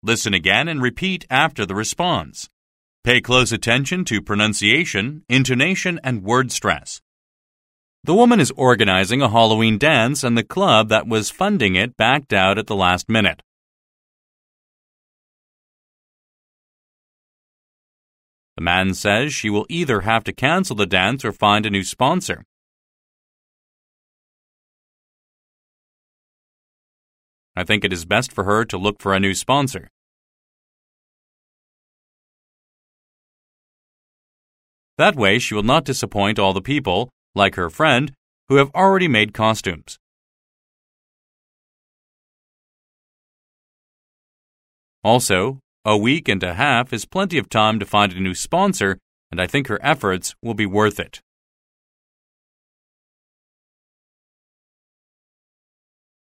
Listen again and repeat after the response. Pay close attention to pronunciation, intonation, and word stress. The woman is organizing a Halloween dance and the club that was funding it backed out at the last minute. The man says she will either have to cancel the dance or find a new sponsor. I think it is best for her to look for a new sponsor. That way she will not disappoint all the people, like her friend, who have already made costumes. Also, a week and a half is plenty of time to find a new sponsor, and I think her efforts will be worth it.